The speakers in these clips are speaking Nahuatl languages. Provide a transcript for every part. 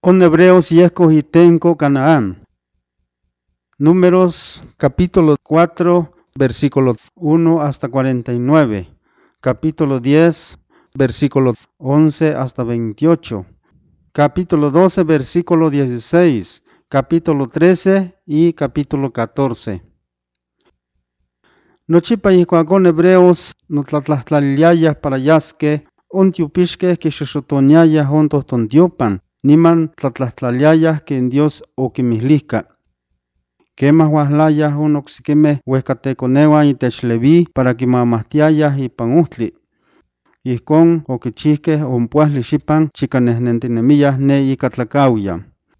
On Hebreos yesco itenco Canaán. Números capítulo 4 versículos 1 hasta 49. Capítulo 10 versículos 11 hasta 28. Capítulo 12 versículo 16. Capítulo 13 y capítulo 14. Nochipa ikuakon Hebreos notlatlahtlaliliayah para yasque ontiupixque que xoxotoniayah ontohtondiopan niman tlatlahtlaliliayah que en Dios oquimihlihca. Quemah uahlayah onocsquimeh uehcateconehuan itech Leví para quimamahtiayah ipan ohtli. Ihcon oquichihqueh ompuahli xipan chicanehnentinemiyah ne ika tlacauyan.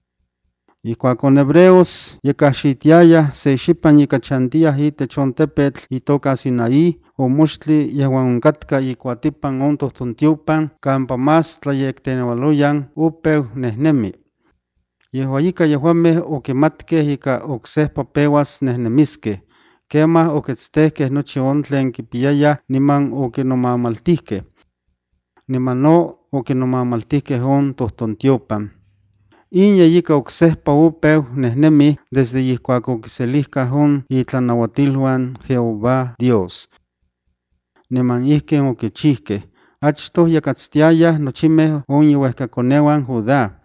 Ihcuacon Hebreos yecahxitiayah se xipan ika chantiah itech on tepetl itoca Sinaí omoxtli yehuan oncatka ikuatipan on tohtontiopan campa más tlayecteneualoyan opeu nehnemi. Yehua ika yehuameh oquimatkeh ika ocsehpa peuas nehnemiskeh, quemah oquitztehqueh nochi on tlen quipiyayah niman oquinomamaltihqueh. Niman no oquinomamaltihqueh on tohtontiopan. In yeyika ocsehpa opeu nehnemi desde ihcuac oquiselihcah on itlanauatiluan Jehová Dios. Niman ihquen oquichihqueh. Achtoh yacatztiayah nochimeh on iuehcaconeuan Judá.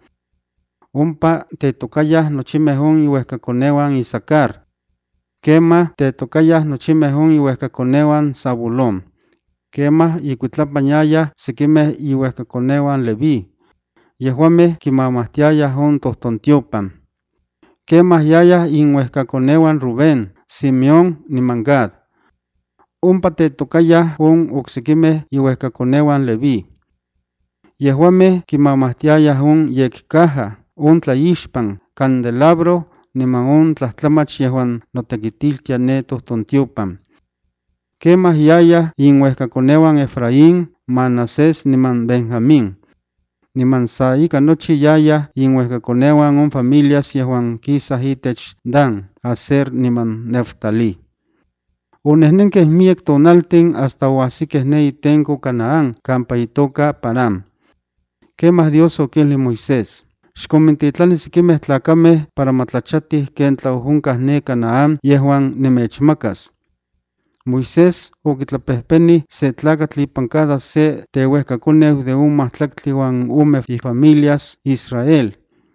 Ompa tetocayah nochimeh on iuehcaconeuan Isacar. Quemah tetocayah nochimeh on iuehcaconeuan Zabulón. Quemah icuitlapanyayah sequimeh iuehcaconeuan Leví. Yehuameh quimamahtiayah on tohtontiopan. Quemah yayah inuehcaconeuan Rubén, Simeón niman Gad. Ompa tetocayah on ocsiquimeh iuehcaconeuan Leví. Yehuameh quimamahtiayah on yeccaja, on tlaixpan, candelabro niman on tlahtlamach yehuan notequitiltia ne tohtontiopan. Quemah yayah inuehcaconeuan Efraín, Manasés niman Benjamín. Niman sa ika nochi yayah inuehcaconeuan on familias yehuan quisah itech Dan, Aser niman Neftalí. Onehnenqueh miec tonaltin hasta oahsiqueh ne itenco Canaán campa itoca Parán. Quemah Dios oquilih Moisés: xcomintitlani siquimeh tlacameh para matlachatih ken tlaohoncah ne Canaán yehuan nimechmacas. Moisés oquitlapehpenih se tlacatl ipan cada se teuehcaconeu de 1,100 familias Israel.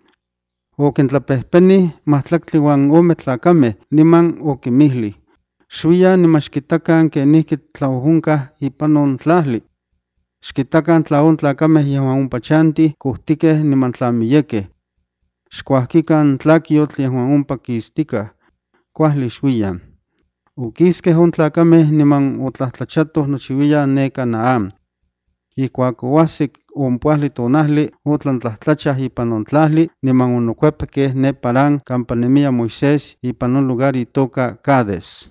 Oquintlapehpenih 1,100 tlacameh niman oquimihlih: xuiyan niman xquitacan kenihqui tlaohoncah ipan on tlahli. Xquitacan tla on tlacameh yehuan ompa chantih cohtiqueh niman tlamiyequeh. Xcuahquican tlaquiotl yehuan ompa quisticah. Cuahli xuiyan. Oquisqueh on tlacameh niman otlahtlachato nochiuiyan ne Canaán. Ihcuac oahsic ompuahli tonahli otlantlahtlachah ipan on tlahli niman onocuepqueh ne Parán campa nemia Moisés ipan on lugar itoca Cades.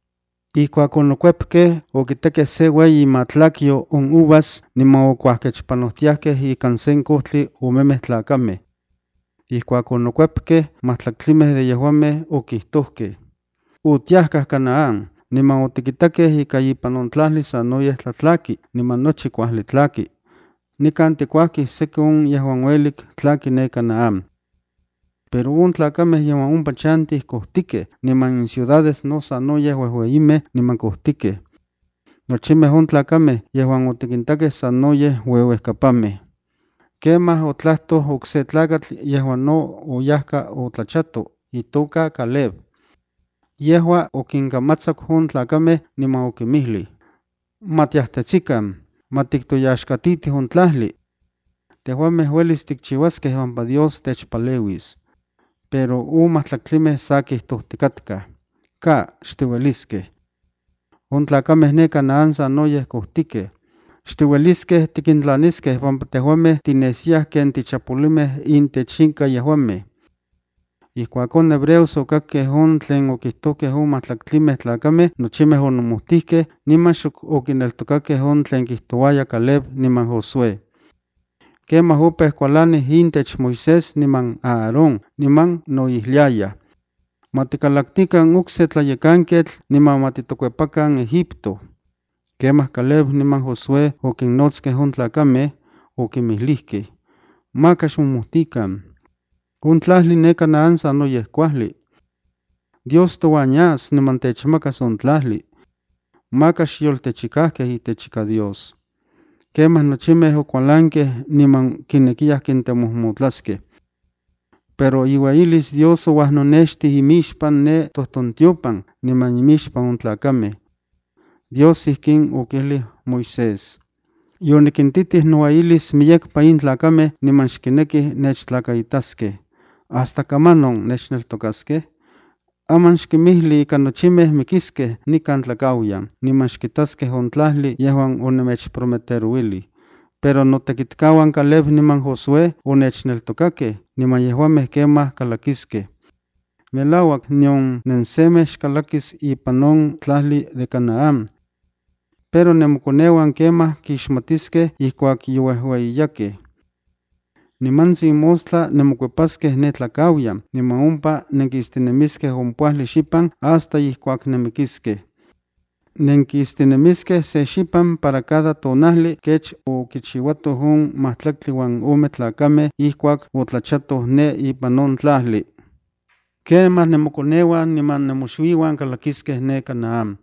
Ihcuac onocuepqueh oquitequeh se ueyi matlaquio on uvas niman ocuahquechpanohtiahqueh ican sen cohtli 100 tlacameh. Ihcuac onocuepqueh 100 de yehuameh oquihtohqueh: otiahcah Canaán, niman otiquitaqueh ika ipan on tlahli sanoyeh tlatlaqui niman nochi cuahli tlaqui. Nican ticuahquih seki on yehuan uelic tlaqui ne Canaán. Pero on tlacameh yehuan ompa chantih cohtiqueh, niman in ciudades no sanoyeh uehueyimeh niman cohtiqueh. Nochimeh on tlacameh yehuan otiquintaqueh sanoyeh ueuehcapameh. Quemah otlahtoh ocse tlacatl yehuan no oyahca otlachato, itoca Caleb. Yehua oquincamatzac on tlacameh niman oquimihlih: matiahtetzican, matictoyaxcatitih on tlahli. Tehuameh uelis ticchiuasqueh pampa Dios techpaleuis. Pero 1,000 sa quihtohticatcah: ca, xtiuelisqueh. On tlacameh ne Canaán sanoyeh cohtiqueh. Xtiuelisqueh tiquintlanisqueh pampa tehuameh tinesiah ken tichapolimeh intech inca yehuameh. Ihcuac on Hebreos ocaqueh on tlen oquihtohqueh 1,000 tlacameh, nochimeh onomohtihqueh niman xoc oquineltocaqueh on tlen quihtoaya Caleb niman Josué. Quemah opeh cualanih intech Moisés niman Aarón niman noihliayah: maticalactican ocse tlayecanquetl niman matitocuepacan Egipto. Quemah Caleb niman Josué oquinnotzqueh on tlacameh, oquimihlihqueh: maca xmomohtican, Untlahli ne Canaán sa noyeh kuahli. Dios towañas niman techmakas untlahli. Maka xiyoltechikahkeh itechika Dios. Kemah nochimeh okualankeh niman kinequiyah kintemohmotlaskeh. Pero iueyilis Dios owahnonechtih imixpan ne tohtontiopan niman imixpan untlakameh. Dios ihkin okilih Moisés: Yonikintitih noeyilis miyekpa intlakameh niman xkinekih nechtlakaitaskeh. Hasta kamanon nechneltokaskeh? Aman xkimihli ika nochimeh mikiskeh nikan tlakauyan, niman xkitaskeh ontlahli yehuan onemechprometerouilih. Pero notekitkahuan Caleb niman Josué onechneltokakeh, niman yehuameh kemah kalakiskeh. Melauak nion nensemeh xkalakis ipan on tlahli de Canaán. Pero nemokoneuan kemah kixmatiskeh ihkuak youehueyiyakeh. Nimantzi mostla nemokuepaskeh ne tlakauyan, niman ompa nenkistinemiskeh ompuahli xipan hasta ihkuak nemikiskeh. Nenkistinemiskeh se xipan para cada tonahli kech okichiuatoh on 700 tlakameh ihkuak otlachatoh ne ipan on tlahli. Kemah nemokoneuan niman nemoxuiuan kalakiskeh ne Canaán.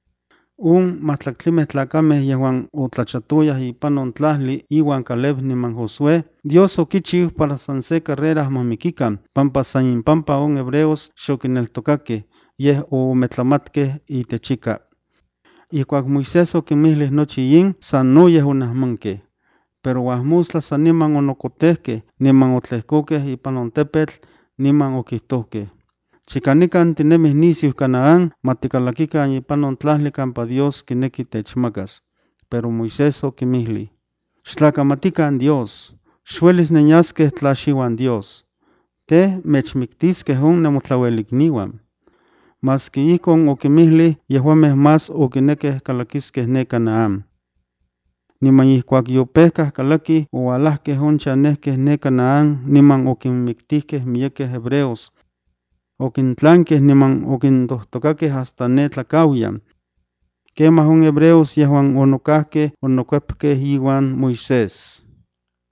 Un 700 tlakameh yehuan otlachatoyah ipan on tlahli iwan Caleb niman Josué, Dios okichiu para san se carrera mamikikan, pampa san impampa on hebreos xokineltokakeh, yeh ometlamatkeh itechika. Ihkuak Moisés okinmilih nochi yin, san noyeh onahmankeh. Pero uahmostla san niman onokotehkeh, niman otlehkokeh ipan on tepetl, niman okihtohkeh: Chikanikan tinemih nisiuh Canaán, matikalakikan ipan on tlahli kampa Dios kineki techmakas. Pero Moisés okinmilih: Xtlakamatikan Dios, xuelis nenyaskeh tla xiuan Dios. Teh mechmiktiskeh on nemotlauelikniuan. Maski ihkon okinmilih, yehuameh más okinekeh kalakiskeh ne Canaán. Niman ihkuak yopehkah kalakih, oualahkeh on chanehkeh ne Canaán, niman okinmiktihkeh miyekeh hebreos. Okintlankeh niman okintohtokakeh hasta ne tlakauyan. Kemah on hebreos yehuan onokahkeh onokuepkeh iwan Moisés.